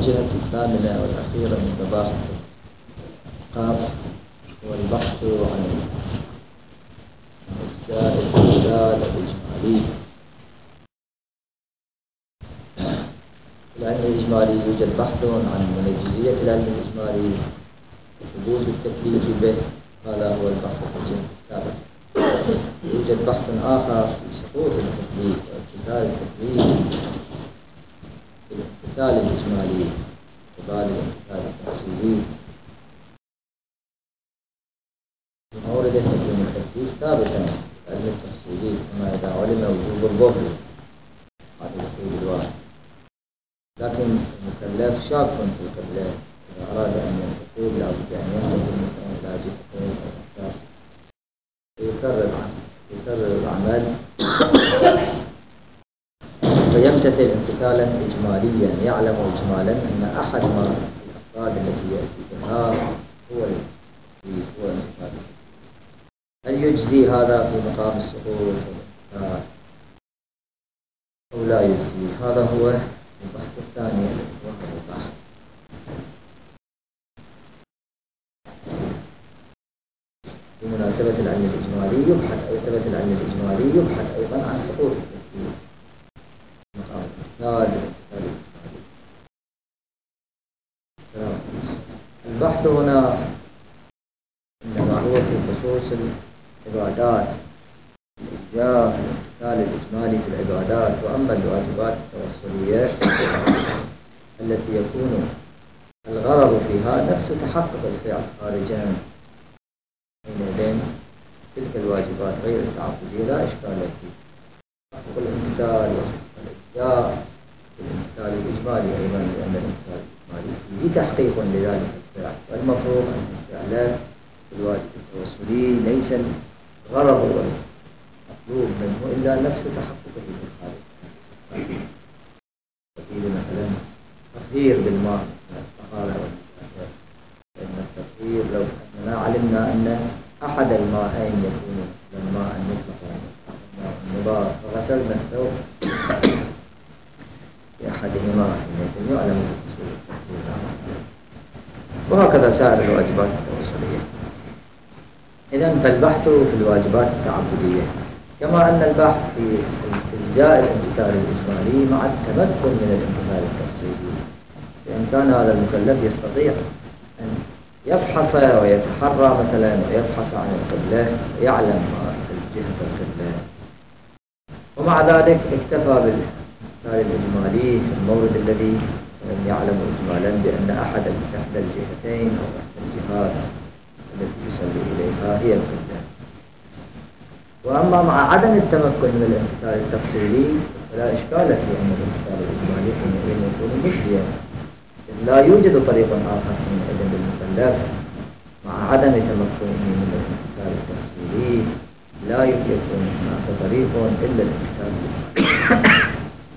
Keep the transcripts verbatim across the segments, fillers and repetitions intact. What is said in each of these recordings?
الجهة الثامنة والأخيرة من مباحث الإحقاق هو البحث عن أجزاء الدلال الإجمالي. العلم الإجمالي يوجد بحث عن منجزية العلم الإجمالي وثبوت التكليف به، هذا هو البحث في الجهة السابقة. يوجد بحث آخر في سقوط التكليف وامتثال التكليف في الامتثال الإجمالي وبعد الامتثال التفصيلي. مورد تكوين التكليف ثابتا في العلم التفصيلي، كما إذا علم وجوب الظهر هذا الوجود الواحد، لكن المكلف شاك في القبلة، إذا أراد أن ينتقل لا بد أن ينتقل مثلا إلى جهتين أو أكثر، يكرر يكرر العمل ويمتثل امتثالا إجماليا، يعلم إجمالا أن أحد ما الأفراد التي يأتي بها هو هو الامتثال. هل يجزي هذا في مقام السقوط أو لا يجزي؟ هذا هو البحث الثاني الذي هو البحث بمناسبة العلم الإجمالي. يبحث مناسبة العلم الإجمالي يبحث أيضا عن سقوط التكليف مقام الامتثال. البحث هنا إنما هو في خصوص العبادات، الإجزاء الامتثال الإجمالي في العبادات. وأما الواجبات التوسلية التي يكون الغرض فيها نفس تحقق الفعل خارجا، حينئذ تلك الواجبات غير التعبدية لا إشكال فيه. تحقق الامتثال والإجزاء الامتثال الإجمالي أيضا، لأن الامتثال الإجمالي فيه تحقيق لذلك الفعل، والمفروض أن الفعل في الواجب التوسلي ليس الغرض والمطلوب منه إلا نفس تحققه في الخارج. تفيد مثلا تطهير بالماء الطهارة والنجاسة، لأن التطهير لو أننا علمنا أن أحد الماءين يكون الماء مطلقا النضار فغسلنا الثوب في أحدهما حينئذ يعلم بحصول التطهير، وهكذا سائر الواجبات التوسلية. إذن فالبحث في الواجبات التعبدية، كما أن البحث في إجزاء الامتثال الإجمالي مع التمكن من الامتثال التفصيلي، لأن كان هذا المكلف يستطيع أن يبحث ويتحرى مثلا ويبحث عن القبلة ويعلم جهة القبلة، ومع ذلك اكتفى بالامتثال الإجمالي في المورد الذي يعلم إجمالا بأن أحد إحدى الجهتين أو إحدى الجهات التي يصلي إليها هي القبلة. وأما مع عدم التمكن من الامتثال التفصيلي فلا إشكال في أن الامتثال الإجمالي حينئذ يكون مجزيا، لا يوجد طريق آخر حينئذ للمكلف مع عدم تمكنه من الامتثال التفصيلي، لا يكون هناك طريق إلا الامتثال الإجمالي.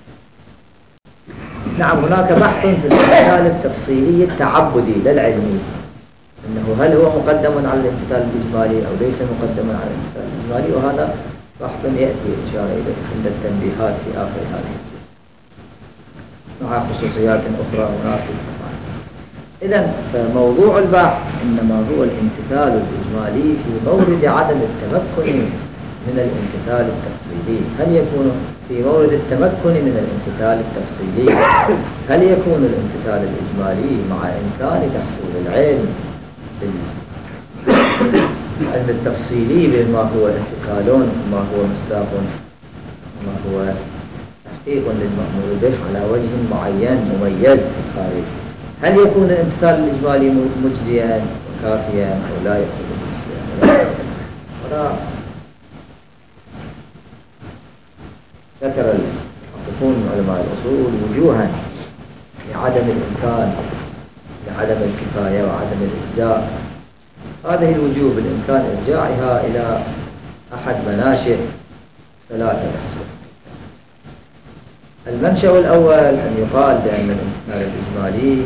نعم، هناك بحث في الامتثال التفصيلي التعبدي لا العلمي، أنه هل هو مقدم على الامتثال الإجمالي أو ليس مقدما على الامتثال الإجمالي، وهذا بحث يأتي إشارة إليه عند التنبيهات في آخر هذه الجزء مع خصوصيات أخرى هناك. إذن فموضوع البحث إنما هو الامتثال الإجمالي في مورد عدم التمكن من الامتثال التفصيلي. هل يكون في مورد التمكن من الامتثال التفصيلي هل يكون الامتثال الإجمالي مع إمكان تحصيل العلم بالعلم التفصيلي بما هو انتقال وما هو مصداق وما هو تحقيق للمأمور به على وجه معين مميز في الخارج، هل يكون الامتثال الإجمالي مجزيا وكافيا أو لا يكون مجزيا؟ ولا ذكر المحققون من علماء الأصول وجوها لعدم الإمكان، لعدم الكفاية وعدم الإجزاء. هذه الوجوه بالإمكان إرجاعها إلى أحد مناشئ ثلاثة بحسب. المنشأ الأول أن يقال بأن الامتثال الإجمالي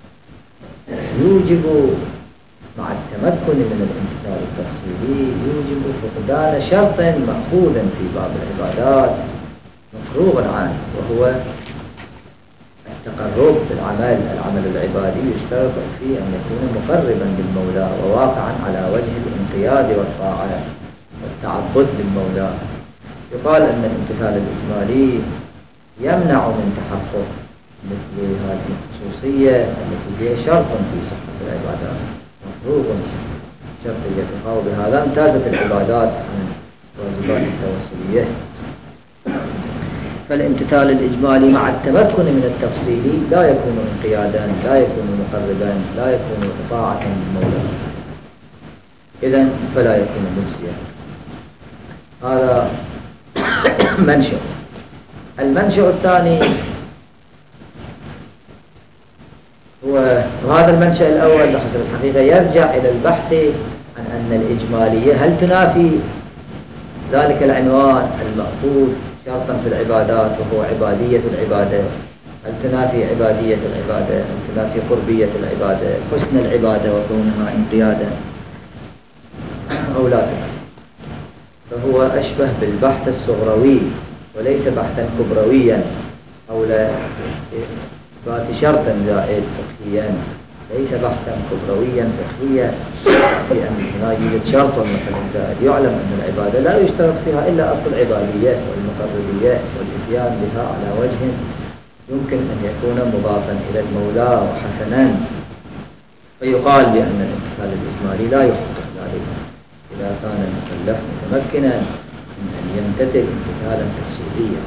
يوجب مع التمكن من الامتثال التفصيلي يوجب فقدان شرط مأخوذ في باب العبادات مفروغ عنه، وهو التقرب بالعمل العمل العبادي يشترط فيه أن يكون مقربا للمولى وواقعا على وجه الانقياد والطاعة والتعبد للمولى. يقال أن الامتثال الإجمالي يمنع من تحقق مثل هذه الخصوصية التي هي شرط في صحة العبادات، مفروض شرطيتها، وبهذا امتازت العبادات عن الواجبات التوسلية. فالامتثال الإجمالي مع التمكن من التفصيلي لا يكون انقيادا، لا يكون مقربا، لا يكون إطاعة للمولى، إذن فلا يكون مجزيا. هذا منشأ. المنشأ الثاني هو، وهذا المنشأ الأول بحسب الحقيقة يرجع إلى البحث عن أن الإجمالية هل تنافي ذلك العنوان المأخوذ شرطا في العبادات وهو عبادية العبادة، هل تنافي عبادية العبادة، هل تنافي قربية العبادة، حسن العبادة وكونها انقيادا، أو لا تنافي. فهو أشبه بالبحث الصغروي وليس بحثا كبرويا حول إثبات شرط زائد فقهيا، ليس بحثا كبرويا فقهيا في أن هنا يوجد شرط مثلا زائد. يعلم أن العبادة لا يشترط فيها إلا أصل العبادية والمقربية والإتيان بها على وجه يمكن أن يكون مضافا إلى المولى وحسنا، فيقال بأن الامتثال الإجمالي لا يحقق ذلك إذا كان المكلف متمكنا من أن يمتثل امتثالا تفصيليا.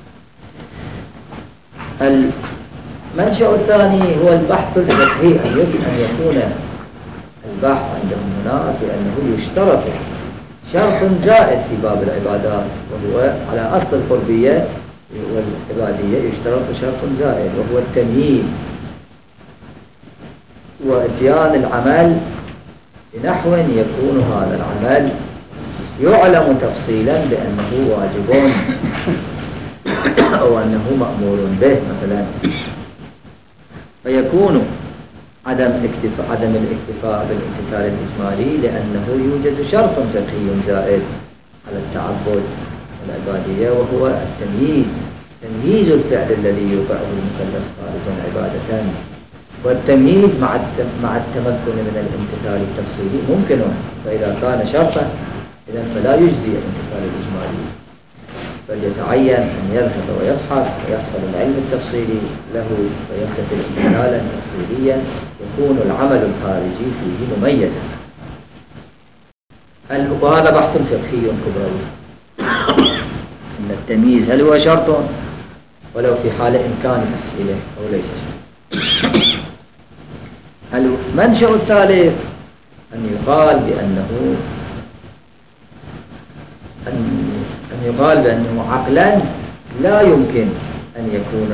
المنشأ الثاني هو البحث الفقهي، أن يجب أن يكون البحث عندهم هنا بأنه يشترط شرط زائد في باب العبادات، وهو على أصل القربية والعبادية يشترط شرط زائد وهو التمييز وإتيان العمل بنحو يكون هذا العمل يعلم تفصيلا بأنه واجب أو أنه مأمور به مثلا، فيكون عدم الاكتفاء عدم الاكتفاء بالامتثال الإجمالي لأنه يوجد شرط فقهي زائد على التعبد والعبادية وهو التمييز، تمييز الفعل الذي يوقعه المكلف خارجا عبادة. والتمييز مع مع التمكن من الامتثال التفصيلي ممكن، فإذا كان شرطا إذن فلا يجزي الامتثال الإجمالي، بل يتعين أن يذهب ويبحث ويحصل العلم التفصيلي له فيمتثل امتثالا تفصيليا يكون العمل الخارجي فيه مميزا. وهذا بحث فقهي كبروي، أن التمييز هل هو شرط ولو في حال إمكان تحصيله أو ليس شرط. المنشأ الثالث أن يقال بأنه أن أن يقال بأنه عقلا لا يمكن أن يكون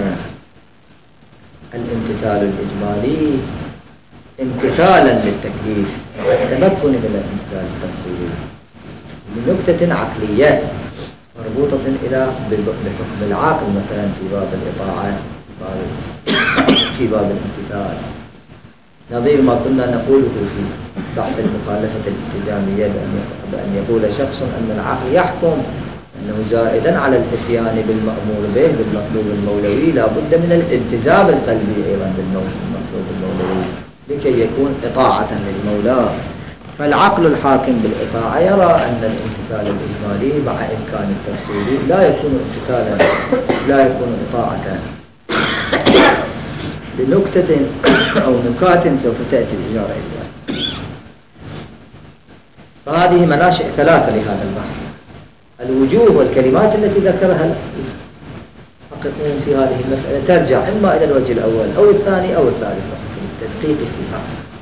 الامتثال الإجمالي امتثالا للتكليف مع التمكن من الامتثال التفصيلي لنكتة عقلية مربوطة إلى بحكم العقل مثلا في باب الإطاعة في باب الامتثال، نظير ما كنا نقوله في بحث المخالفة الالتزامية بأن يقول شخص أن العقل يحكم أنه زائدا على الاتيان بالمأمور به بالمطلوب المولوي لا بد من الالتزام القلبي أيضا بالمطلوب المولوي لكي يكون إطاعة للمولى. فالعقل الحاكم بالإطاعة يرى أن الامتثال الإجمالي مع إمكان التفصيلي لا يكون امتثالا لا يكون إطاعة لنكتة أو نكات سوف تأتي الإجارة إليها. فهذه مناشئ ثلاثة لهذا البحث: الوجوه والكلمات التي ذكرها المحققون في هذه المسألة ترجع إما إلى الوجه الأول أو الثاني أو الثالث بحسب التدقيق فيها.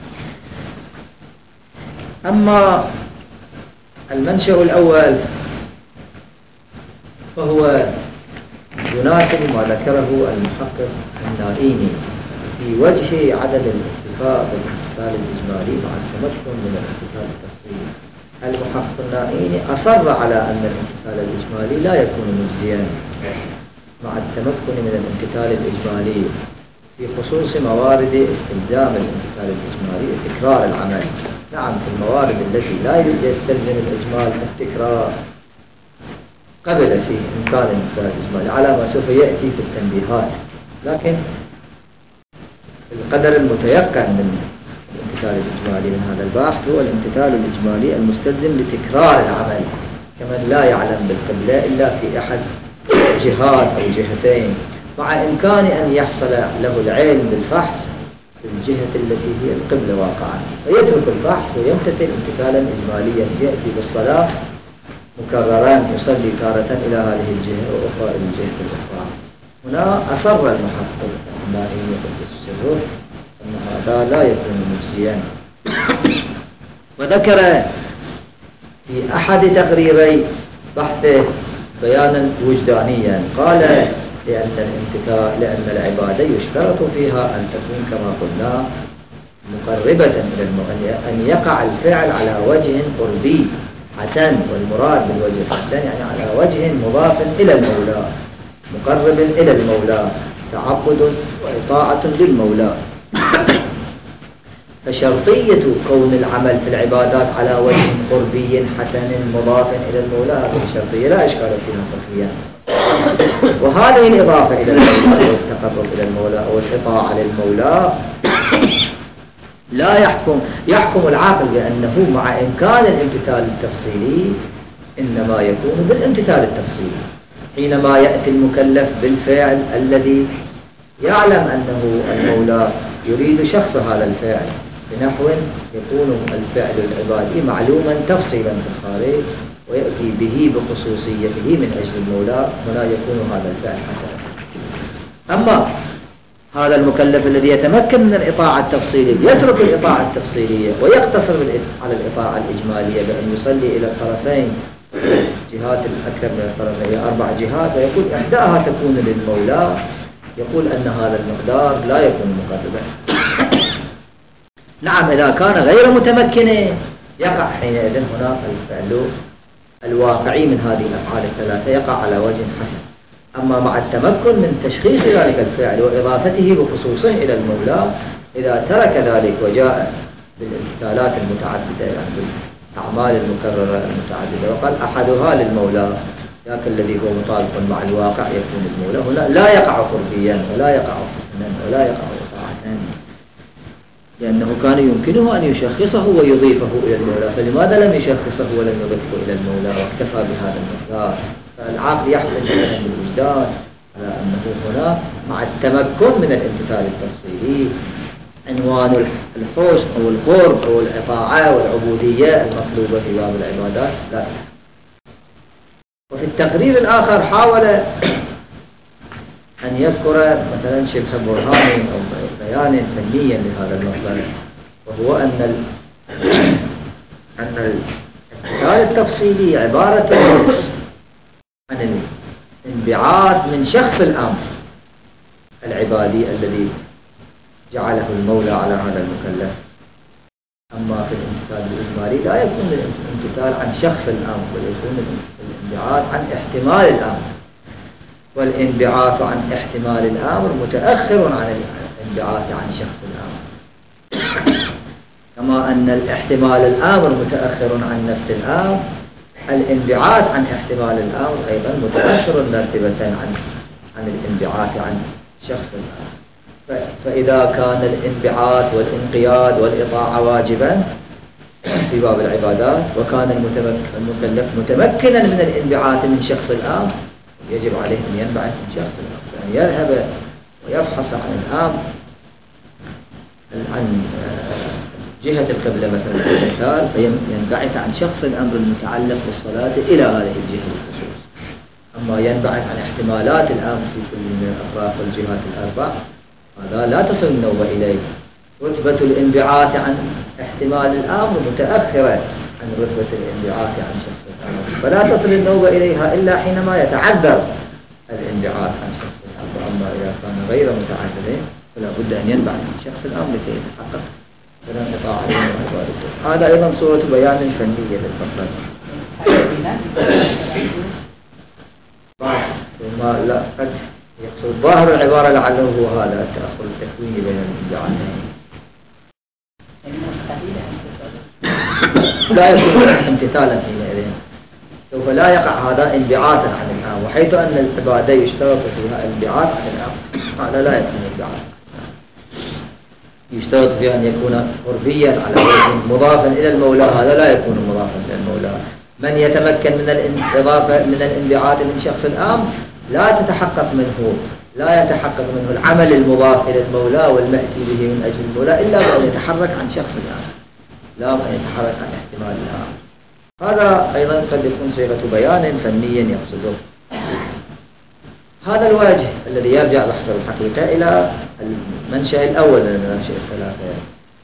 أما المنشأ الأول فهو يناسب ما ذكره المحقق النائيني في وجه عدم الاكتفاء بالامتثال الإجمالي مع التمكن من الامتثال التفصيلي. المحقق النائيني أصر على أن الامتثال الإجمالي لا يكون مجزيا مع التمكن من الامتثال الإجمالي في خصوص موارد استلزام الامتثال الإجمالي تكرار العمل. نعم، في الموارد التي لا يستلزم الإجمال التكرار قبل في إمكان الامتثال الإجمالي على ما سوف يأتي في التنبيهات، لكن القدر المتيقن من الامتثال الإجمالي من هذا البحث هو الامتثال الإجمالي المستلزم لتكرار العمل، كمن لا يعلم بالقبلة إلا في أحد جهات أو جهتين، مع إمكان أن يحصل له العلم بالفحص في الجهة التي هي القبلة واقعا، فيترك الفحص ويمتثل امتثالا إجماليا، يأتي بالصلاة مكررا يصلي تارة إلى هذه الجهة وأخرى إلى الجهة الأخرى. هنا أصر المحقق الإمامي يقدس السرور أن هذا لا يكون مجزيا، وذكر في أحد تقريري بحثه بيانا وجدانيا، قال لأن الامتثال لأن العبادة يشترط فيها أن تكون كما قلنا مقربة إلى المولى، أن يقع الفعل على وجه قربي حسن، والمراد بالوجه الحسن يعني على وجه مضاف إلى المولى مقرب إلى المولى، تعبد وإطاعة للمولى. فشرطية كون العمل في العبادات على وجه قربي حسن مضاف إلى المولى هذه شرطية لا إشكال فيها فقهيا، وهذه الإضافة إلى المولى والتقرب إلى المولى أو الإطاعة للمولى لا يحكم يحكم العاقل بأنه مع إمكان الامتثال التفصيلي إنما يكون بالامتثال التفصيلي حينما يأتي المكلف بالفعل الذي يعلم أنه المولى يريد شخص هذا الفعل، بنحو يكون الفعل العبادي معلوما تفصيلا في الخارج ويأتي به بخصوصيته من أجل المولى، هنا يكون هذا الفعل حسنا. أما هذا المكلف الذي يتمكن من الإطاعة التفصيلية يترك الإطاعة التفصيلية ويقتصر على الإطاعة الإجمالية بأن يصلي إلى الطرفين، جهات الأكثر من الطرفين أربع جهات، ويقول إحداها تكون للمولى، يقول أن هذا المقدار لا يكون مقربا. نعم إذا كان غير متمكن يقع حينئذ هنا الفعل الواقعي من هذه الأفعال الثلاثة يقع على وجه حسن. أما مع التمكن من تشخيص ذلك الفعل وإضافته بخصوصه إلى المولى، إذا ترك ذلك وجاء بالامتثالات المتعددة يعني بالأعمال المكررة المتعددة وقال أحدها للمولى، ذاك الذي هو مطابق مع الواقع يكون المولى، هنا لا يقع قربيا ولا يقع حسنا ولا يقع إطاعة، لأنه كان يمكنه أن يشخصه ويضيفه إلى المولى، فلماذا لم يشخصه ولم يضيفه إلى المولى واكتفى بهذا المقدار؟ فالعقل يحكم بالوجدان على أنه هنا مع التمكن من الامتثال التفصيلي عنوان الحسن أو القرب أو الإطاعة والعبودية المطلوبة في باب العبادات لا. وفي التقرير الآخر حاول أن يذكر مثلا شبه برهان أو بيان فنيا لهذا المطلب، وهو أن ال... أن الامتثال التفصيلي عبارة عن الانبعاث من شخص الأمر العبادي الذي جعله المولى على هذا المكلف. أما في الامتثال الإجمالي لا يكون الامتثال عن شخص الأمر بل يكون الانبعاث عن احتمال الأمر، والانبعاث عن احتمال الأمر متأخر عن الانبعاث عن شخص الأمر، كما أن الاحتمال الأمر متأخر عن نفس الأمر، الانبعاث عن احتمال الأمر أيضا متأخر مرتبة عن عن الانبعاث عن شخص الأمر. فإذا كان الانبعاث والانقياد والإطاعة واجبا في باب العبادات، وكان المكلف متمكنا من الانبعاث من شخص الأمر، يجب عليه أن ينبعث من شخص الأمر، أن يذهب ويبحث عن الأمر عن جهة القبلة مثلا المثال، فينبعث عن شخص الأمر المتعلق بالصلاة إلى هذه الجهة بالخصوص. أما ينبعث عن احتمالات الأمر في كل من الأطراف والجهات الأربع، هذا لا تصل النوبة إليه. رتبة الانبعاث عن احتمال الأمر متأخرة عن رتبة الانبعاث عن شخص الأمر، فلا تصل النوبة إليها إلا حينما يتعذر الانبعاث عن شخص الأمر. أما إذا كان غير متعذر فلا بد أن ينبعث عن شخص الأمر لكي يتحقق فلا انقطاع عليه وعبادته. هذا أيضا صورة بيان فنية للفضل. ثم لا قد يقصد ظاهر العبارة لعله هو هذا التأخر التكويني بين الانبعاثين. لا يكون امتثالا حينئذ، سوف لا يقع هذا انبعاثا عن الأمر، وحيث أن العبادة يشترط فيها انبعاث عن الأمر، هذا لا يكون انبعاث. يشترط فيه أن يكون قربيا على وجه مضافا إلى المولى، هذا لا يكون مضافا إلى المولى. من يتمكن من الإضافة من الانبعاث من شخص الآم لا تتحقق منه لا يتحقق منه العمل المضاف إلى المولى والمأتي به من أجل المولى إلا بأن يتحرك عن شخص الآم، لا بأن يتحرك عن احتمال الآم. هذا أيضا قد يكون صيغة بيان فنيا يقصده. هذا الوجه الذي يرجع بحسب الحقيقة إلى المنشأ الأول من المناشئ الثلاثة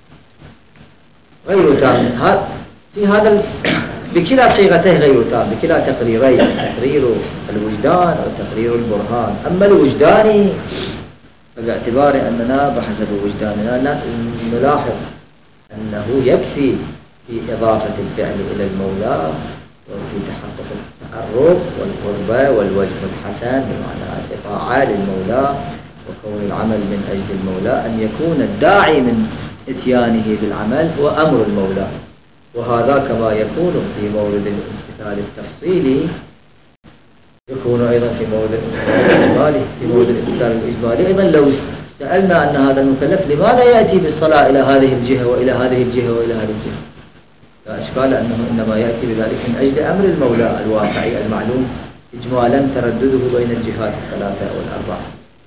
غير تام. في هذا بكلا صيغته غير تام، بكلا تقريرين، تقرير الوجدان وتقرير البرهان. أما الوجداني فباعتبار أننا بحسب وجداننا نلاحظ أنه يكفي في إضافة الفعل إلى المولى وفي تحقق التقرب والقربة والوجه الحسن بمعنى الإطاعة للمولى وكون العمل من أجل المولى أن يكون الداعي من إتيانه بالعمل هو أمر المولى. وهذا كما يكون في مورد الامتثال التفصيلي يكون أيضا في مورد الإجمالي. في مورد الامتثال الإجمالي أيضا لو سألنا أن هذا المكلف لماذا يأتي بالصلاة إلى هذه الجهة وإلى هذه الجهة وإلى هذه الجهة، لا إشكال أنه إنما يأتي بذلك من أجل أمر المولى الواقعي المعلوم إجمالا تردده بين الجهات الثلاثة والأربعة.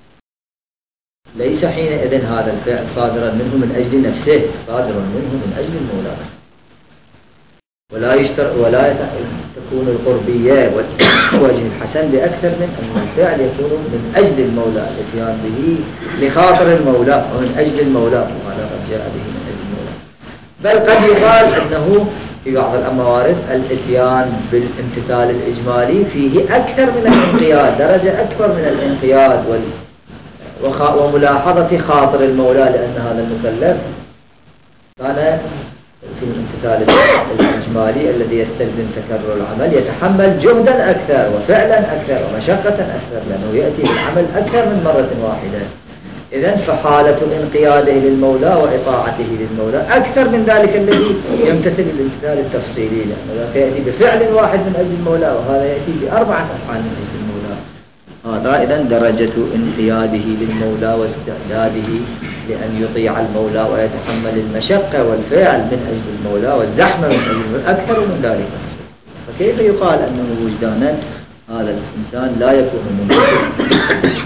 ليس حينئذ هذا الفعل صادرا منه من أجل نفسه، صادرا منه من أجل المولى. ولا يشتر ولا تكون القربية والوجه الحسن بأكثر من أن الفعل يكون من أجل المولى، الاتيان به لخاطر المولى ومن أجل المولى، وهذا قد جاء به من أجل المولى. بل قد يقال أنه في بعض الموارد الاتيان بالامتثال الإجمالي فيه أكثر من الانقياد، درجة أكبر من الانقياد وال... وخ... وملاحظة خاطر المولى، لأن هذا المكلف كان في الامتثال الإجمالي الذي يستلزم تكرر العمل يتحمل جهدا أكثر وفعلا أكثر ومشقة أكثر، لأنه يأتي بالعمل أكثر من مرة واحدة. إذن فحالة انقياده للمولى وإطاعته للمولى أكثر من ذلك الذي يمتثل الامتثال التفصيلي، لأنه ذاك يأتي بفعل واحد من أجل المولى وهذا يأتي بأربعة أفعال من أجل المولى. هذا إذن درجة انقياده للمولى واستعداده لأن يطيع المولى ويتحمل المشقة والفعل من أجل المولى والزحمة من أجل المولى أكثر من ذلك. فكيف يقال أنه وجدانا هذا الإنسان لا يكون مناسب؟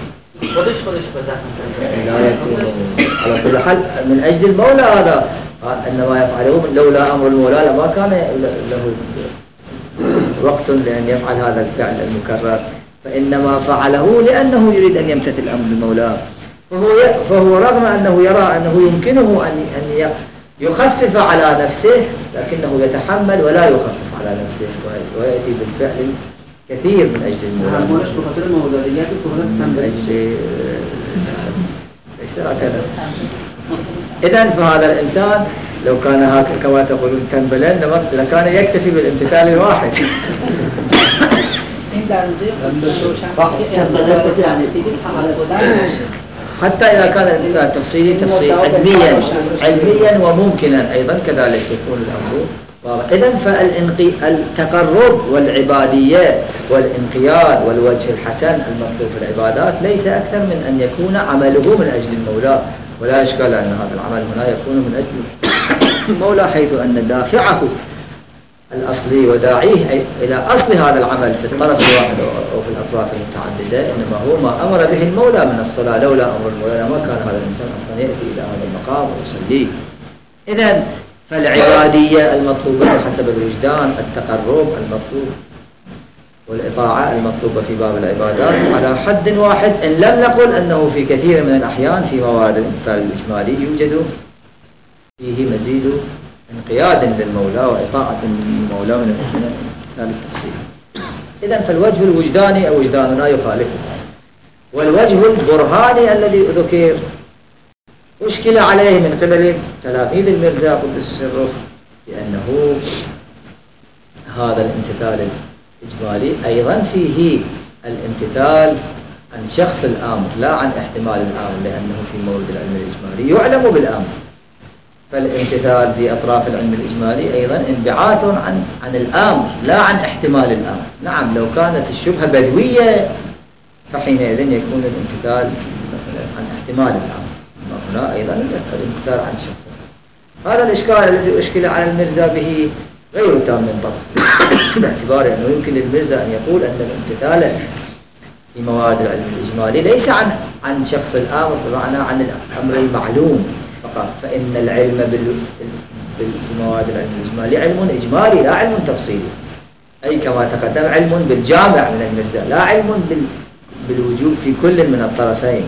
لا يكون على كل حال من أجل المولى، هذا إنما يفعله لولا أمر المولى لما كان له وقت لأن يفعل هذا الفعل المكرر، فإنما فعله لأنه يريد أن يمتثل أمر المولى. فهو فهو رغم أنه يرى أنه يمكنه أن أن يخفف على نفسه لكنه يتحمل ولا يخفف على نفسه ويأتي بالفعل كثير من أجل المولى. من أجل ليس هكذا. إذن فهذا الإنسان لو كان هكذا كما تقولون تنبلا لكان يكتفي بالامتثال الواحد. حتى إذا كان الامتثال تفصيلي تفصيل علميا علميا وممكنا أيضا كذلك يكون الأمر. إذن فالتقرب والعبادية والانقياد والوجه الحسن المطلوب في العبادات ليس أكثر من أن يكون عمله من أجل المولى، ولا إشكال أن هذا العمل هنا يكون من أجل المولى، حيث أن دافعه الأصلي وداعيه إلى أصل هذا العمل في الطرف الواحد أو في الأطراف المتعددة إنما هو ما أمر به المولى من الصلاة. لولا أمر المولى ما كان هذا الإنسان أصلا يأتي إلى هذا المقام ويصلي. إذن فالعبادية المطلوبة حسب الوجدان، التقرب المطلوب والإطاعة المطلوبة في باب العبادات على حد واحد، إن لم نقل أنه في كثير من الأحيان في موارد الامتثال الإجمالي يوجد فيه مزيد انقياد للمولى وإطاعة للمولى من الامتثال التفصيلي. إذن فالوجه الوجداني أو وجداننا يخالفه. والوجه البرهاني الذي ذكر أشكل عليه من قبل تلاميذ المرزا قدس سره لأنه هذا الامتثال الإجمالي أيضا فيه الامتثال عن شخص الآمر لا عن احتمال الآمر، لأنه في مورد العلم الإجمالي يعلم بالآمر. فالامتثال في أطراف العلم الإجمالي أيضا انبعاث عن عن الآمر لا عن احتمال الآمر. نعم لو كانت الشبهة بدوية فحينئذ يكون الامتثال عن احتمال الآمر، هنا أيضا الانتقال عن شخص. هذا الإشكال الذي أشكل على المرزا به غير تام من طرف، باعتبار أنه يمكن للمرزا أن يقول أن الامتثال في مواد العلم الإجمالي ليس عن عن شخص الآمر بمعنى عن الأمر المعلوم فقط، فإن العلم بالمواد العلم الإجمالي علم إجمالي لا علم تفصيلي، أي كما تقدم علم بالجامع من المرزا لا علم بالوجود في كل من الطرفين.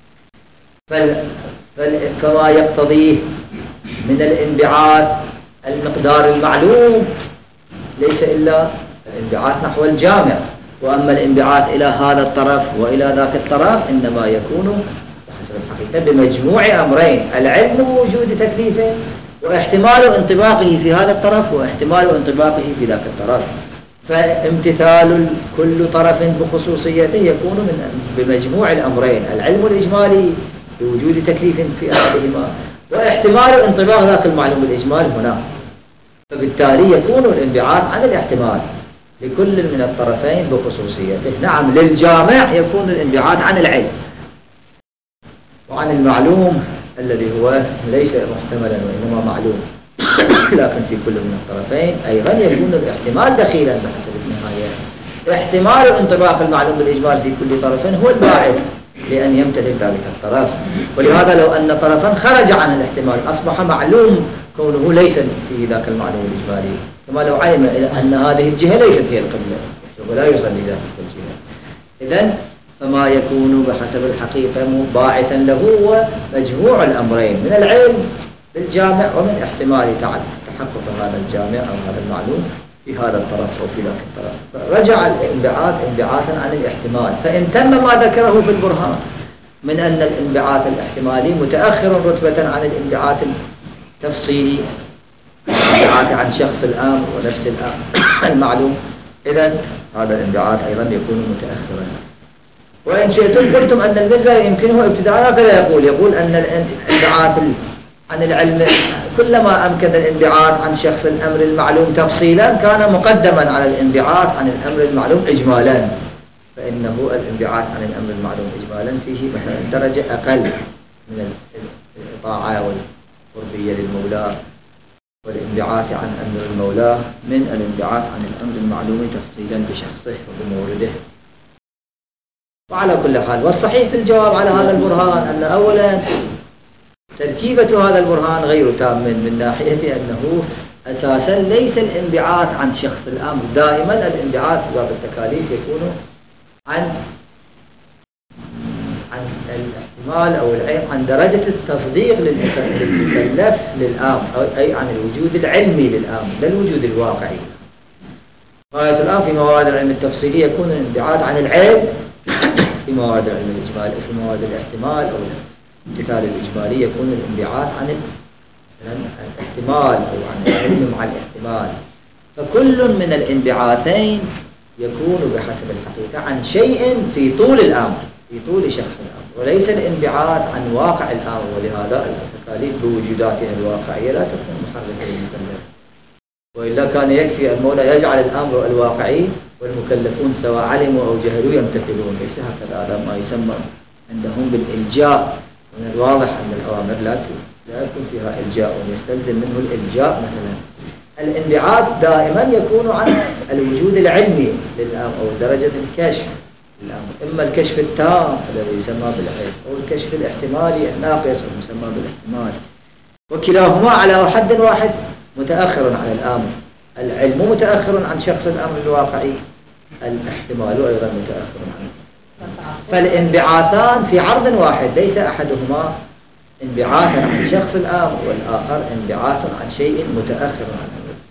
فما يقتضيه من الانبعاث المقدار المعلوم ليس إلا الانبعاث نحو الجامع، وأما الانبعاث إلى هذا الطرف وإلى ذاك الطرف إنما يكون بحسب الحقيقة بمجموع أمرين: العلم وجود تكليفه، واحتمال انطباقه في هذا الطرف واحتمال انطباقه في ذاك الطرف. فامتثال كل طرف بخصوصيته يكون من بمجموع الأمرين: العلم الإجمالي بوجود تكليف في أحدهما واحتمال انطباق ذاك المعلوم بالإجمال هنا. فبالتالي يكون الانبعاث عن الاحتمال لكل من الطرفين بخصوصيته. نعم، للجامع يكون الانبعاث عن العلم وعن المعلوم الذي هو ليس محتملا وإنما معلوم، لكن في كل من الطرفين أيضا يكون الاحتمال دخيلا بحسب النهاية. احتمال انطباق المعلوم بالإجمال في كل طرف هو الباعث لأن يمتثل ذلك الطرف، ولهذا لو أن طرفا خرج عن الاحتمال أصبح معلوم كونه ليس في ذاك المعلوم الإجمالي، كما لو علم أن هذه الجهة ليست هي القبلة ولا يصلي ذلك الجهة. إذن فما يكون بحسب الحقيقة باعثا له هو مجموع الأمرين من العلم بالجامع ومن احتمال تحقق هذا الجامع أو هذا المعلوم في هذا الطرف أو في ذاك الطرف. فرجع الانبعاث انبعاثا عن الاحتمال. فإن تم ما ذكره في البرهان من أن الانبعاث الاحتمالي متأخر رتبة عن الانبعاث التفصيلي، الانبعاث عن شخص الآمر ونفس الآمر المعلوم، إذن هذا الانبعاث أيضا يكون متأخرا. وإن شئتم قلتم أن المرزا يمكنه ابتداء، فلا يقول يقول أن الانبعاث عن العلم كلما أمكن الانبعاث عن شخص الأمر المعلوم تفصيلا كان مقدما على الانبعاث عن الأمر المعلوم إجمالا، فإنه الانبعاث عن الأمر المعلوم إجمالا فيه مثلا درجة أقل من الإطاعة والقربية للمولى والانبعاث عن أمر المولى من الانبعاث عن الأمر المعلوم تفصيلا بشخصه وبمورده. وعلى كل حال، والصحيح في الجواب على هذا البرهان أن أولا تركيبة هذا البرهان غير تام من ناحية أنه أساسا ليس الانبعاث عن شخص الأمر، دائما الانبعاث في باب التكاليف يكون عن عن الاحتمال أو العلم، عن درجة التصديق للمكلف للأمر، أي عن الوجود العلمي للأمر لا الوجود الواقعي. غاية الآن في مواد العلم التفصيلي يكون الانبعاث عن العلم في مواد العلم الإجمالي، في مواد الاحتمال أو الامتثال الإجمالي يكون الانبعاث عن الاحتمال أو عن العلم مع الاحتمال. فكل من الانبعاثين يكون بحسب الحقيقة عن شيء في طول الأمر، في طول شخص الأمر، وليس الانبعاث عن واقع الأمر. ولهذا التكاليف بوجوداتها الواقعية لا تكون محركة للمكلف، وإلا كان يكفي المولى يجعل الأمر الواقعي والمكلفون سواء علموا أو جهلوا يمتثلون. ليس هكذا، هذا ما يسمى عندهم بالإلجاء. من الواضح أن الأوامر لا لا يكون فيها إلجاء ويستلزم منه الإلجاء. مثلا الانبعاث دائما يكون عن الوجود العلمي للأمر أو درجة الكشف للأمر، إما الكشف التام الذي يسمى بالعلم أو الكشف الاحتمالي الناقص المسمى بالاحتمال، وكلاهما على حد واحد متأخر عن الأمر. العلم متأخر عن شخص الأمر الواقعي، الاحتمال أيضا متأخر عنه. فالانبعاثان في عرض واحد، ليس أحدهما انبعاثا عن شخص الآمر والآخر انبعاث عن شيء متأخر عن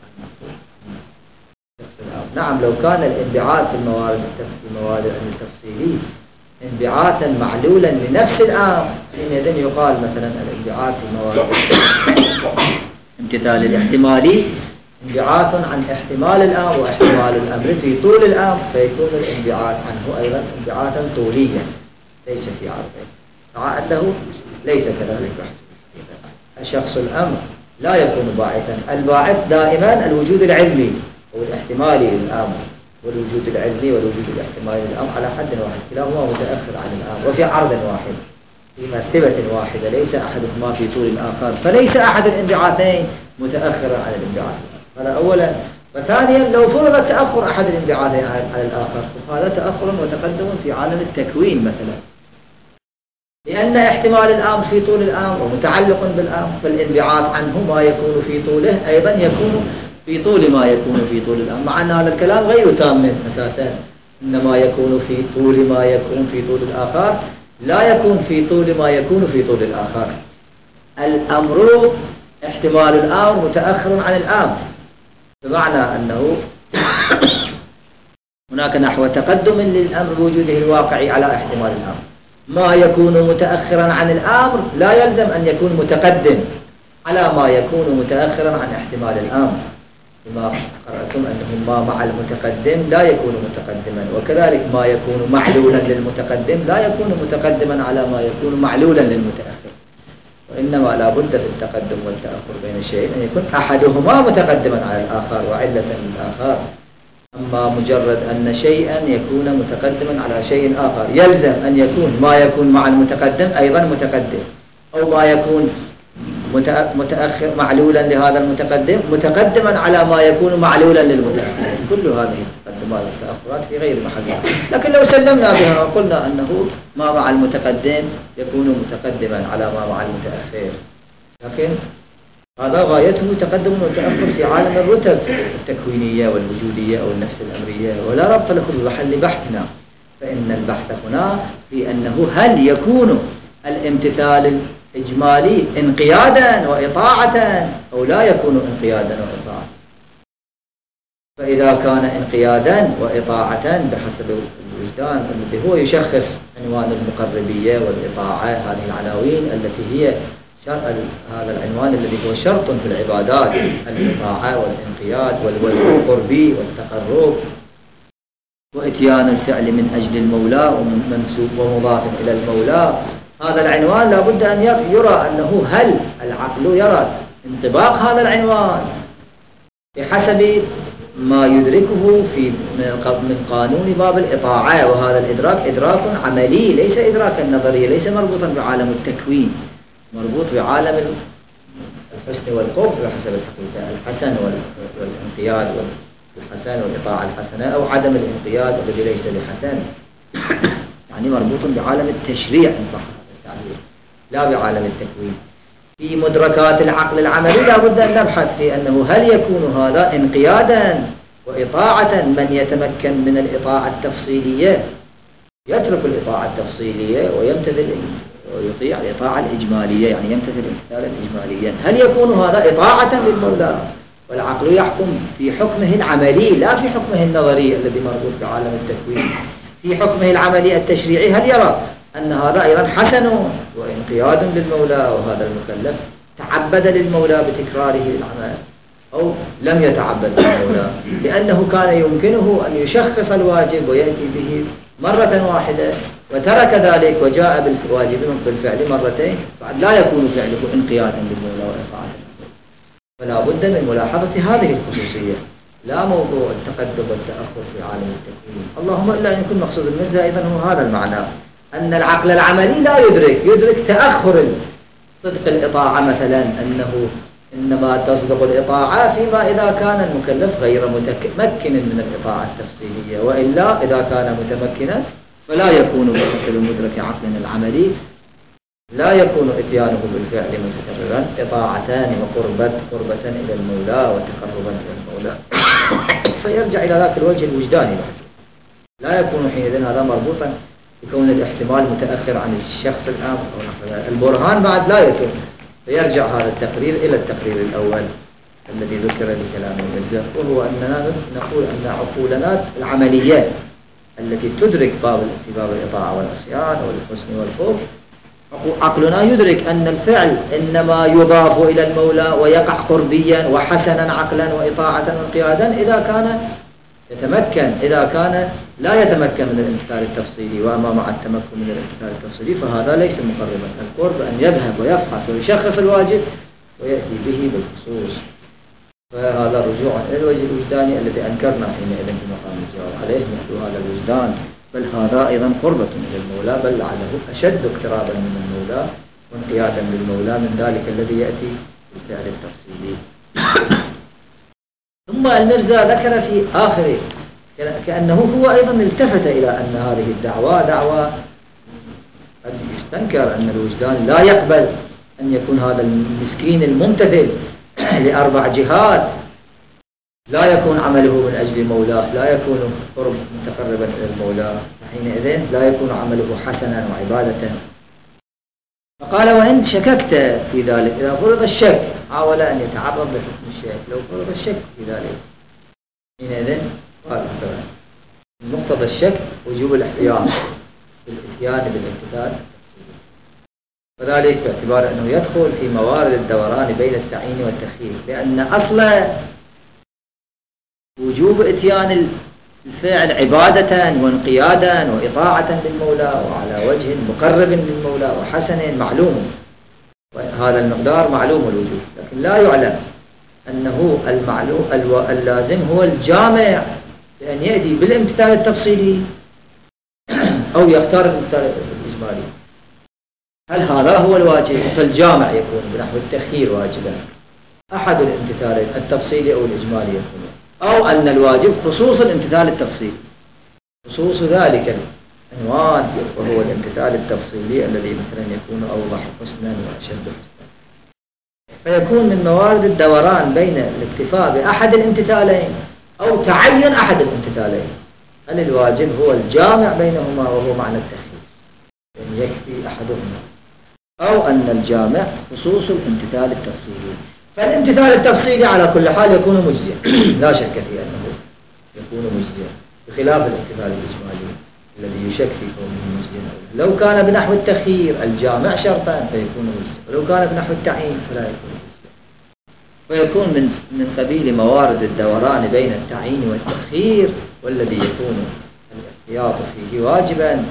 شخص الآمر. نعم، لو كان الانبعاث في الموارد الموارد التفصيلي انبعاثا معلولا لنفس الآمر، حينئذ يقال مثلا الانبعاث في الموارد امتثال الاحتمالي انبعاث عن احتمال الأمر واحتمال الأمر في طول الأمر، فيكون الانبعاث عنه أيضا انبعاثا طوليا ليس في عرضه. مع أنه ليس كذلك بحث شخص الأمر لا يكون باعثا. الباعث دائما الوجود العلمي والاحتمالي للأمر، والوجود العلمي والوجود الاحتمالي للأمر على حد واحد، كلاهما متأخر عن الأمر وفي عرض واحد. في مرتبة واحدة، ليس أحدهما في طول الآخر، فليس أحد الانبعاثين متأخرا عن الانبعاث هذا أولا. وثانيا لو فرض تأخر أحد الانبعاثين على الآخر فهذا تأخر وتقدم في عالم التكوين مثلا، لأن احتمال الأمر في طول الأمر ومتعلق بالأمر، فالانبعاث عنه ما يكون في طوله أيضا يكون في طول ما يكون في طول الأمر، مع أن هذا الكلام غير تام أساسا، إنما يكون في طول ما يكون في طول الآخر لا يكون في طول ما يكون في طول الآخر. الأمر احتمال الأمر متأخر عن الأمر، بمعنى أنه هناك نحو تقدم للأمر بوجوده الواقعي على احتمال الأمر. ما يكون متأخرا عن الأمر لا يلزم أن يكون متقدم على ما يكون متأخرا عن احتمال الأمر، بما قرأتم أنه ما مع المتقدم لا يكون متقدما، وكذلك ما يكون معلولا للمتقدم لا يكون متقدما على ما يكون معلولا للمتأخر. وإنما لا بد في التقدم والتأخر بين الشيئين أن يكون أحدهما متقدما على الآخر وعلة للآخر. أما مجرد أن شيئا يكون متقدما على شيء آخر يلزم أن يكون ما يكون مع المتقدم أيضا متقدم، أو ما يكون متأخر معلولا لهذا المتقدم متقدما على ما يكون معلولا للمتأخر. كل هذه التقدمات والتأخرات في غير محلها، لكن لو سلمنا بها وقلنا أنه ما مع المتقدم يكون متقدما على ما مع المتأخر، لكن هذا غايته تقدم وتأخر في عالم الرتب التكوينية والوجودية أو النفس الأمرية، ولا ربط له بمحل بحثنا. فإن البحث هنا في أنه هل يكون الامتثال الإجمالي انقيادا وإطاعة أو لا يكون انقيادا وإطاعة. فإذا كان انقيادا وإطاعة بحسب الوجدان الذي هو يشخص عنوان المقربية والإطاعة، هذه العناوين التي هي هذا العنوان الذي هو شرط في العبادات، الإطاعة والانقياد والقربي والتقرب وإتيان الفعل من أجل المولى ومنسوب ومضاف إلى المولى. هذا العنوان لا بد أن يرى أنه هل العقل يرى انطباق هذا العنوان بحسب ما يدركه في من قانون باب الإطاعة، وهذا الإدراك إدراك عملي ليس إدراكا نظريا، ليس مربوطا بعالم التكوين، مربوط بعالم الحسن والقرب بحسب الحقيقة، الحسن والانقياد والحسن والإطاعة الحسنة، أو عدم الانقياد الذي ليس بحسن، يعني مربوط بعالم التشريع إن صح التعبير لا بعالم التكوين. في مدركات العقل العملي لا بد أن نبحث في أنه هل يكون هذا انقيادا وإطاعة من يتمكن من الإطاعة التفصيلية، يترك الإطاعة التفصيلية ويمتثل ويطيع الإطاعة الإجمالية، يعني يمتثل امتثالا إجماليا. هل يكون هذا إطاعة للمولى؟ والعقل يحكم في حكمه العملي لا في حكمه النظري الذي مربوط بعالم التكوين. في حكمه العملي التشريعي هل يرى أن هذا أيضا حسن وانقياد للمولى، وهذا المكلف تعبد للمولى بتكراره العمل، أو لم يتعبد للمولى لأنه كان يمكنه أن يشخص الواجب ويأتي به مرة واحدة وترك ذلك وجاء بالواجب بالفعل مرتين، بعد لا يكون فعله انقيادا للمولى وإطاعة. فلا بد من ملاحظة هذه الخصوصية، لا موضوع التقدم والتأخر في عالم التكوين. اللهم إلا أن يكون مقصود المرزا إذن هو هذا المعنى، أن العقل العملي لا يدرك يدرك تأخر صدق الإطاعة مثلا، أنه إنما تصدق الإطاعة فيما إذا كان المكلف غير متمكن من الإطاعة التفصيلية، وإلا إذا كان متمكنا فلا يكون بحسب مدرك عقلنا العملي لا يكون إتيانه بالفعل متكررا إطاعتان وقربة قربة إلى المولى وتقربا إلى المولى فيرجع إلى ذاك الوجه الوجداني بحسب. لا يكون حينئذ هذا مربوطا يكون الاحتمال متأخر عن الشخص الآخر أو نحو ذلك. البرهان بعد لا يكون، فيرجع هذا التقرير إلى التقرير الأول الذي ذكر بكلام المرزا، وهو أننا نقول أن عقولنا العمليات التي تدرك باب في باب الإطاعة والعصيان والحسن والخوف، عقلنا يدرك أن الفعل إنما يضاف إلى المولى ويقع قربيا وحسنا عقلا وإطاعة وانقيادا إذا كان يتمكن، إذا كان لا يتمكن من الامتثال التفصيلي. وأما مع التمكن من الامتثال التفصيلي فهذا ليس مقربا. القرب أن يذهب ويفحص ويشخص الواجب ويأتي به بالخصوص. فهذا رجوع إلى الوجه الوجداني الذي أنكرنا حينئذ في مقام الجواب عليه، مثل هذا الوجدان بل هذا أيضا قربة إلى المولى، بل لعله أشد اقترابا من المولى وانقيادا للمولى من ذلك الذي يأتي بالفعل التفصيلي. ثم المرزا ذكر في آخره كأنه هو أيضا التفت إلى أن هذه الدعوة دعوة قد يستنكر، أن الوجدان لا يقبل أن يكون هذا المسكين الممتثل لأربع جهات لا يكون عمله من أجل مولاه، لا يكون قرب متقربا إلى المولى، حينئذ لا يكون عمله حسنا وعبادة. فقال وإن شككت في ذلك، إذا فرض الشك، حاول أن يتعرض لحكم الشك، لو فرض الشك في ذلك حينئذ قال مقتضى الشك وجوب الاحتياط بالاتيان بالامتثال، وذلك باعتبار أنه يدخل في موارد الدوران بين التعيين والتخيير، لأن أصل وجوب اتيان الفعل عبادة وانقيادا وإطاعة للمولى وعلى وجه مقرب للمولى وحسن معلوم، وهذا المقدار معلوم الوجود، لكن لا يعلم أنه المعلوم اللازم هو الجامع بأن يأتي بالامتثال التفصيلي أو يختار الامتثال الإجمالي. هل هذا هو الواجب؟ فالجامع يكون بنحو التخيير واجبا، أحد الامتثال التفصيلي أو الإجمالي يكون، أو أن الواجب خصوص الامتثال التفصيلي، خصوص ذلك العنوان وهو الامتثال التفصيلي الذي مثلا يكون أوضح حسنا وأشد حسنا. فيكون من موارد الدوران بين الاكتفاء بأحد الامتثالين أو تعين أحد الامتثالين. هل الواجب هو الجامع بينهما وهو معنى التخيير، يعني يكفي أحدهما، أو أن الجامع خصوص الامتثال التفصيلي. فالامتثال التفصيلي على كل حال يكون مجزيا، لا شك في أنه يكون مجزيا، بخلاف الامتثال الإجمالي الذي يشك في كونه مجزيا. لو كان بنحو التخيير الجامع شرطا فيكون مجزيا، ولو كان بنحو التعيين فلا يكون مجزيا. ويكون من من قبيل موارد الدوران بين التعيين والتخيير، والذي يكون الاحتياط فيه واجبا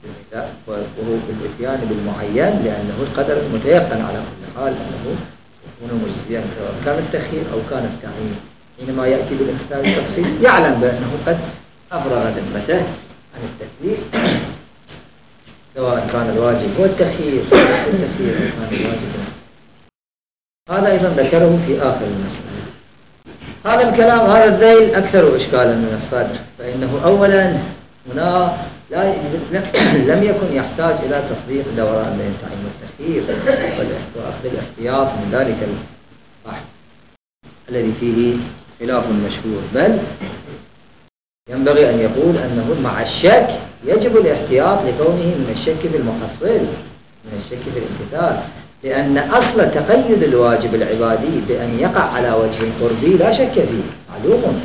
وهو بالاتيان بالمعين، لأنه القدر المتيقن على كل حال أنه يكون مجزيا سواء كان التخيير أو كان التعيين. حينما يأتي بالامتثال التفصيلي يعلم بأنه قد أفرغ ذمته عن التكليف، سواء كان الواجب هو التخيير التخيير أو كان الواجب. هذا أيضا ذكره في آخر المسألة. هذا الكلام هذا الذيل أكثر إشكالا من الصدر، فإنه أولا هنا لا لم يكن يحتاج إلى تطبيق دوران بين التعيين والتخيير وأخذ الاحتياط من ذلك البحث الذي فيه خلاف مشهور، بل ينبغي أن يقول أنه مع الشك يجب الاحتياط لكونه من الشك في المحصل، من الشك في الامتثال، لأن أصل تقيد الواجب العبادي بأن يقع على وجه قربي لا شك فيه معلوم،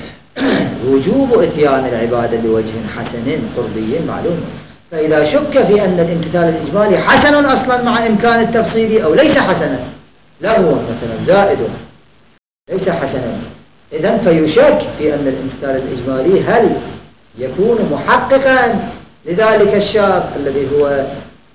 وجوب اتيان العبادة لوجه حسن قربي معلوم. فإذا شك في أن الامتثال الإجمالي حسن أصلا مع إمكان التفصيل أو ليس حسنا، لا هو مثلا زائد ليس حسنا، إذن فيشك في أن الامتثال الإجمالي هل يكون محققا لذلك الشرط الذي هو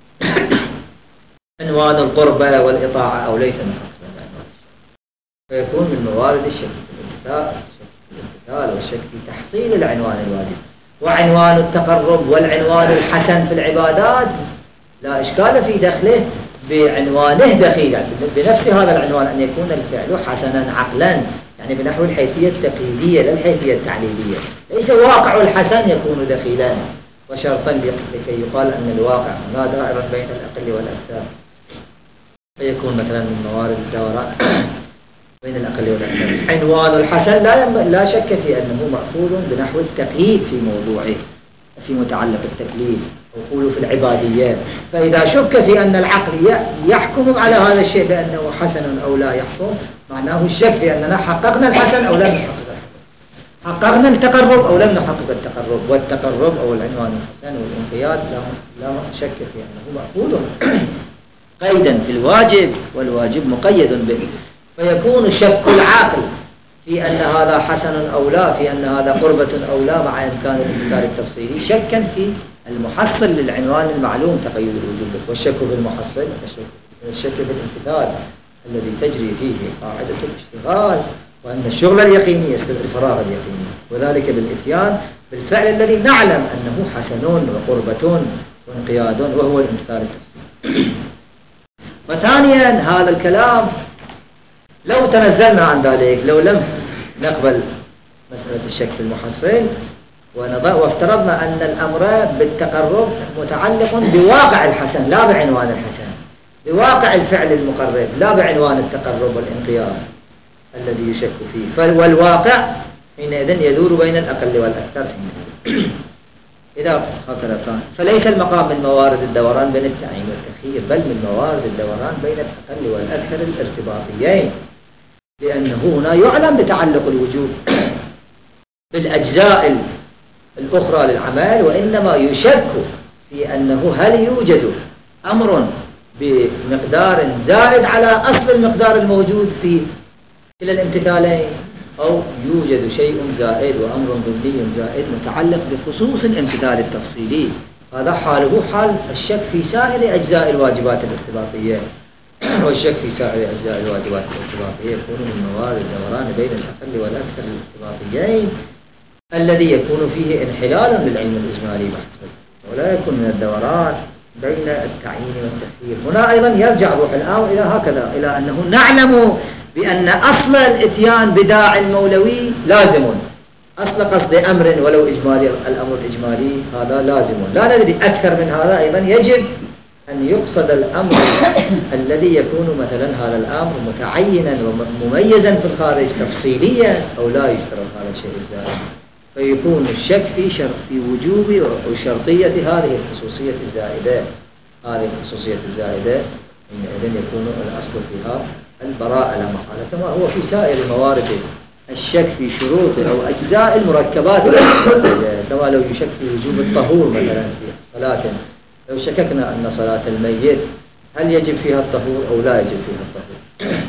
عنوان القربة والإطاعة أو ليس محققا لعنوان الشرط. فيكون من موارد الشك في الامتثال الامتثال والشك في تحصيل العنوان الواجب. وعنوان التقرب والعنوان الحسن في العبادات لا إشكال في دخله بعنوانه دخيلا، بنفس هذا العنوان أن يكون الفعل حسنا عقلا، يعني بنحو الحيثية التقييدية لا الحيثية التعليلية، ليس واقع الحسن يكون دخيلا وشرطا لكي يقال أن الواقع لا دائرا بين الأقل والأكثر، فيكون مثلا من موارد الدوران بين الأقل والأكثر. عنوان الحسن لا لا شك في أنه مأخوذ بنحو التقييد في موضوعه في متعلق التكليف وقوله في العباديات. فإذا شك في أن العقل يحكم على هذا الشيء بأنه حسن أو لا يحكم، معناه الشك في أننا حققنا الحسن أو لم نحقق الحسن، حققنا التقرب أو لم نحقق التقرب، والتقرب أو العنوان الحسن والانقياد لا شك في أنه مأخوذ قيدا في الواجب، والواجب مقيد به. فيكون شك العاقل في أن هذا حسن أو لا، في أن هذا قربة أو لا، مع إمكان الامتثال التفصيلي، شكا في المحصل للعنوان المعلوم تقيد الوجوب. والشك في المحصل الشك في الامتثال الذي تجري فيه قاعدة الاشتغال وأن الشغل اليقيني يستدعي الفراغ اليقيني، وذلك بالإتيان بالفعل الذي نعلم أنه حسن وقربة وانقياد وهو الامتثال التفصيلي. وثانيا هذا الكلام لو تنزلنا عن ذلك، لو لم نقبل مسألة الشك في المحصل وافترضنا أن الأمر بالتقرب متعلق بواقع الحسن لا بعنوان الحسن، بواقع الفعل المقرب لا بعنوان التقرب والانقياد الذي يشك فيه، والواقع حينئذ يدور بين الأقل والأكثر حينئذ. إذا هكذا كان فليس المقام من موارد الدوران بين التعيين والتخيير، بل من موارد الدوران بين الأقل والأكثر الارتباطيين، لأنه هنا يعلم بتعلق الوجوب بالأجزاء الأخرى للعمل، وإنما يشك في أنه هل يوجد أمر بمقدار زائد على أصل المقدار الموجود في كلا الامتثالين، أو يوجد شيء زائد وأمر ضمني زائد متعلق بخصوص الامتثال التفصيلي. هذا حاله حال الشك في سائر أجزاء الواجبات الارتباطية، والشك في سائر أجزاء الواجبات الارتباطية يكون من موارد الدوران بين الأقل والأكثر الارتباطيين الذي يكون فيه انحلال للعلم الإجمالي بحث، ولا يكون من الدوران بين التعيين والتخيير. هنا أيضا يرجع روح الأمر إلى هكذا، إلى أنه نعلم بأن أصل الإتيان بداعي المولوي لازم، أصل قصد أمر ولو إجمالي الأمر الإجمالي هذا لازم، لا ندري أكثر من هذا. أيضا يجب أن يقصد الأمر الذي يكون مثلا هذا الأمر متعينا ومميزا في الخارج تفصيليا، أو لا يشترط هذا الشيء الزائد، فيكون الشك في شرط في وجوب وشرطية هذه الخصوصية الزائدة. هذه الخصوصية الزائدة حينئذ يكون الأصل فيها البراءة لا محالة، كما هو في سائر موارد الشك في شروط أو أجزاء المركبات، كما لو يشك في وجوب الطهور مثلا في صلاة، لو شككنا أن صلاة الميت هل يجب فيها الطهور أو لا يجب فيها الطهور،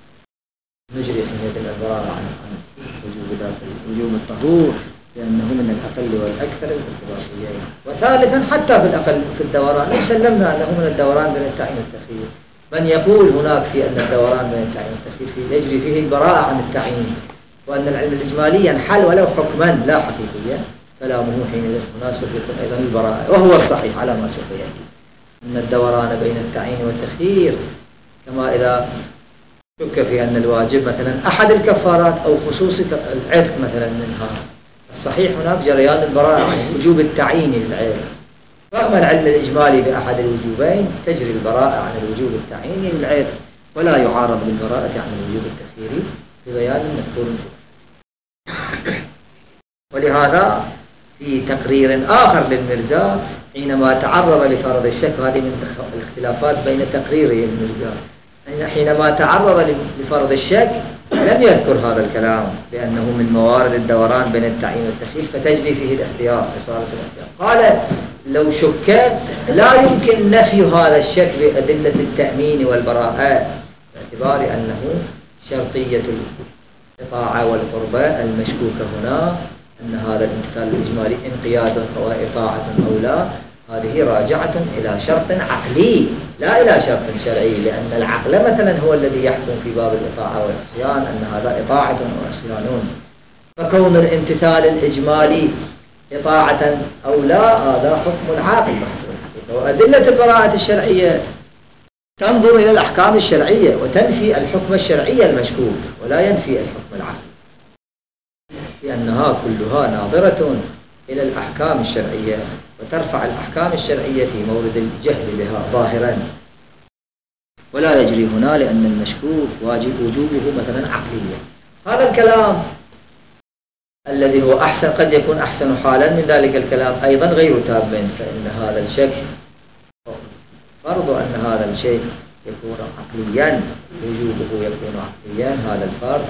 نجري حينئذ البراءة عن وجوب ذات وجوب الطهور، لأنه من الأقل والأكثر الارتباطيين. وثالثا حتى في الأقل في الدوران لو سلمنا أنه من الدوران بين التعيين والتخيير، من يقول هناك في أن الدوران بين التعيين والتخيير يجري فيه البراءة عن التعيين، وأن العلم الإجمالي ينحل ولو حكما لا حقيقيا، كلامه حينئذ هنا سوف أيضا البراءة، وهو الصحيح على ما سوف يأتي أن الدوران بين التعيين والتخيير، كما إذا شك في أن الواجب مثلا أحد الكفارات أو خصوص العتق مثلا منها، الصحيح هناك جريان البراءة عن وجوب التعيين للعتق، فأما العلم الإجمالي بأحد الوجوبين تجري البراءة عن الوجوب التعييني للعتق، ولا يعارض بالبراءة عن الوجوب التخييري في بيان مذكور فيه. ولهذا في تقرير آخر للمرزا حينما تعرض لفرض الشك، هذه من الاختلافات بين تقريره المرزا، حينما تعرض لفرض الشك لم يذكر هذا الكلام بأنه من موارد الدوران بين التعيين والتخيير فتجري فيه الاختيار إصالة الاختيار. قال لو شكت لا يمكن نفي هذا الشك بأدلة التأمين والبراءة، باعتبار أنه شرطية الإطاعة والقربة المشكوكة هنا أن هذا الامتثال الإجمالي انقياد أو إطاعة أو لا، هذه راجعة إلى شرط عقلي لا إلى شرط شرعي، لأن العقل مثلا هو الذي يحكم في باب الإطاعة والعصيان أن هذا إطاعة وعصيان، فكون الامتثال الإجمالي إطاعة أو لا هذا حكم العاقل بحسب الحقيقة. وأدلة البراءة الشرعية تنظر إلى الأحكام الشرعية وتنفي الحكم الشرعي المشكوك ولا ينفي الحكم العقلي، لأنها كلها ناظرة إلى الأحكام الشرعية وترفع الأحكام الشرعية في مورد الجهل بها ظاهرا، ولا يجري هنا لأن المشكوك واجب وجوبه مثلا عقليا. هذا الكلام الذي هو أحسن قد يكون أحسن حالا من ذلك الكلام أيضا غير تام، فإن هذا الشك فرض أن هذا الشيء يكون عقليا، وجوبه يكون عقليا هذا الفرض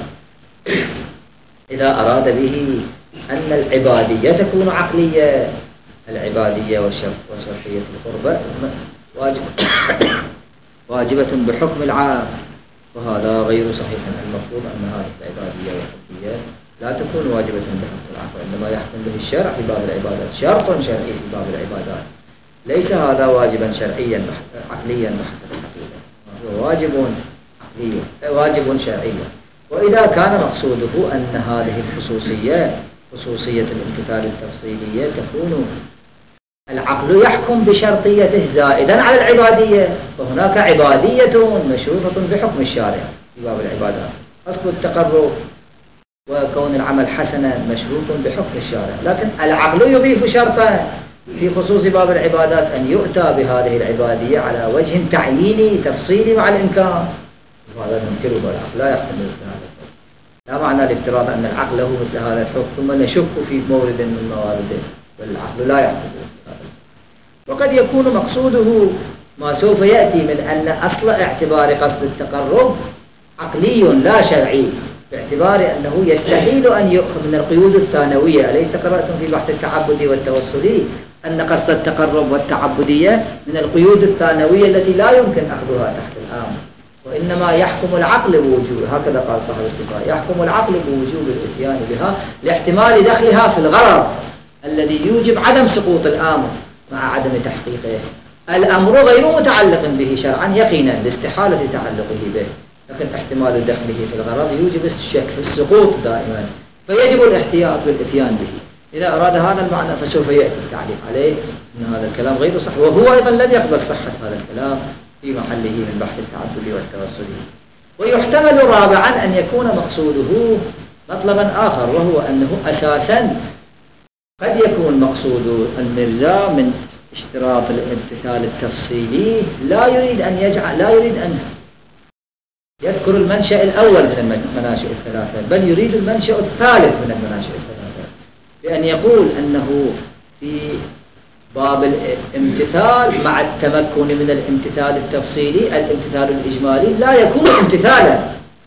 إذا أراد به أن العبادية تكون عقلية، العبادية وشرطية القربة واجب واجبة بحكم العام، وهذا غير صحيح. المفروض أن هذه العبادية والحكمية لا تكون واجبة بحكم العام، وإنما يحكم به الشرع في باب العبادات، شرط شرعي في باب العبادات، ليس هذا واجبا شرعيا عقليا بحسب الحقيقة، هو واجب عقلي واجب شرعي. وإذا كان مقصوده أن هذه الخصوصية خصوصية الامتثال التفصيلية تكون العقل يحكم بشرطيته زائدا على العبادية، فهناك عبادية مشروطة بحكم الشارع في باب العبادات، أصل التقرب وكون العمل حسنا مشروط بحكم الشارع، لكن العقل يضيف شرطا في خصوص باب العبادات أن يؤتى بهذه العبادية على وجه تعييني تفصيلي مع الإمكان، وهذا ننكره بالعقل لا يحكم مثل هذا الحكم. لا معنى الافتراض أن العقل له مثل هذا الحكم ثم نشك في مورد من موارده، والعقل لا يحكم مثل هذا الحكم. وقد يكون مقصوده ما سوف يأتي من أن أصل اعتبار قصد التقرب عقلي لا شرعي، باعتبار أنه يستحيل أن يؤخذ من القيود الثانوية. أليس قرأتم في بحث التعبدي والتوسلي أن قصد التقرب والتعبدية من القيود الثانوية التي لا يمكن أخذها تحت الآن، وإنما يحكم العقل بوجوب، هكذا قال صاحب الاتفاق، يحكم العقل بوجوب الاتيان بها لاحتمال دخلها في الغرض الذي يوجب عدم سقوط الآمر مع عدم تحقيقه. الأمر غير متعلق به شرعا يقينا لاستحالة تعلقه به، لكن احتمال دخله في الغرض يوجب الشك في السقوط دائما، فيجب الاحتياط بالاتيان به. إذا أراد هذا المعنى فسوف يأتي التعليق عليه أن هذا الكلام غير صح، وهو أيضا لم يقبل صحة هذا الكلام في محله من بحث التعبد والتوسل. ويحتمل رابعا أن يكون مقصوده مطلبا آخر، وهو أنه أساسا قد يكون مقصود المرزا من اشتراط الامتثال التفصيلي لا يريد أن يجعل لا يريد أن يذكر المنشأ الأول من المناشئ الثلاثة، بل يريد المنشأ الثالث من المناشئ الثلاثة، بأن يقول أنه في باب الامتثال مع التمكن من الامتثال التفصيلي الامتثال الإجمالي لا يكون امتثالا.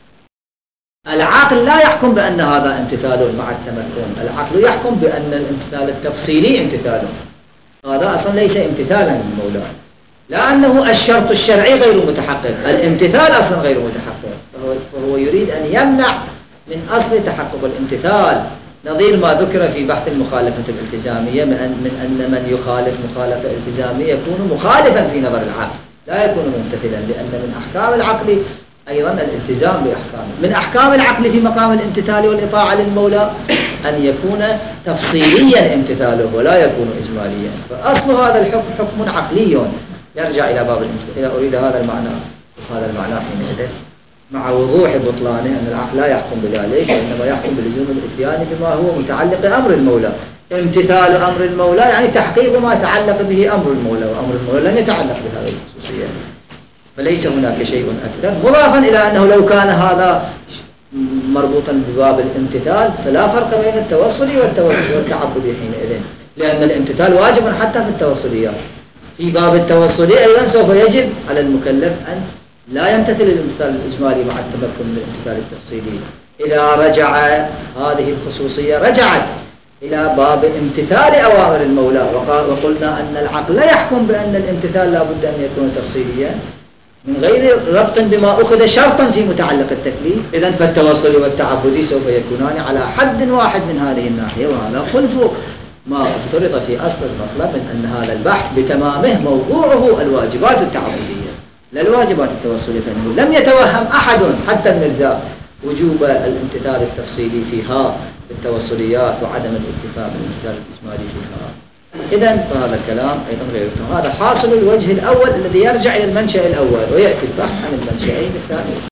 العقل لا يحكم بأن هذا امتثال مع التمكن، العقل يحكم بأن الامتثال التفصيلي امتثال، هذا أصلا ليس امتثالا من مولاه، لأنه الشرط الشرعي غير متحقق، الامتثال أصلا غير متحقق، فهو, فهو يريد أن يمنع من أصل تحقق الامتثال، نظير ما ذكر في بحث المخالفة الالتزامية من أن, من أن من يخالف مخالفة التزامية يكون مخالفا في نظر العقل لا يكون ممتثلا، لأن من أحكام العقل أيضا الالتزام بأحكامه. من أحكام العقل في مقام الامتثال والإطاعة للمولى أن يكون تفصيليا امتثاله ولا يكون إجماليا، فأصل هذا الحكم حكم عقلي يرجع إلى باب الامتثال. إذا أريد هذا المعنى هذا المعنى حينئذ مع وضوح بطلانه أن العقل لا يحكم بذلك، وإنما يحكم بلزوم الاتيان بما هو متعلق أمر المولى. امتثال أمر المولى يعني تحقيق ما تعلق به أمر المولى، وأمر المولى لن يتعلق بهذه الخصوصية، فليس هناك شيء أكثر. مضافا إلى أنه لو كان هذا مربوطا بباب الامتثال فلا فرق بين التوصل والتعبد حينئذ، لأن الامتثال واجب حتى في التوصليات. في باب التوصلي أيضا سوف يجب على المكلف أن لا يمتثل الامتثال الإجمالي مع التمكن من الامتثال التفصيلي. إذا رجع هذه الخصوصية رجعت إلى باب امتثال أوامر المولى، وقلنا أن العقل لا يحكم بأن الامتثال لا بد أن يكون تفصيليا من غير ربط بما أخذ شرطا في متعلق التكليف. إذن فالتوصل والتعبدي سوف يكونان على حد واحد من هذه الناحية، وهذا خلف ما افترض في أصل المطلب من أن هذا البحث بتمامه موضوعه الواجبات التعبدية لا الواجبات التوصلية، فإنه لم يتوهم أحد حتى المرزا وجوب الامتثال التفصيلي فيها بالتوصليات وعدم الاكتفاء بالامتثال الإجمالي فيها. إذن فهذا الكلام أيضا غير هذا حاصل الوجه الأول الذي يرجع إلى المنشأ الأول، ويأتي البحث عن المنشأين الثاني.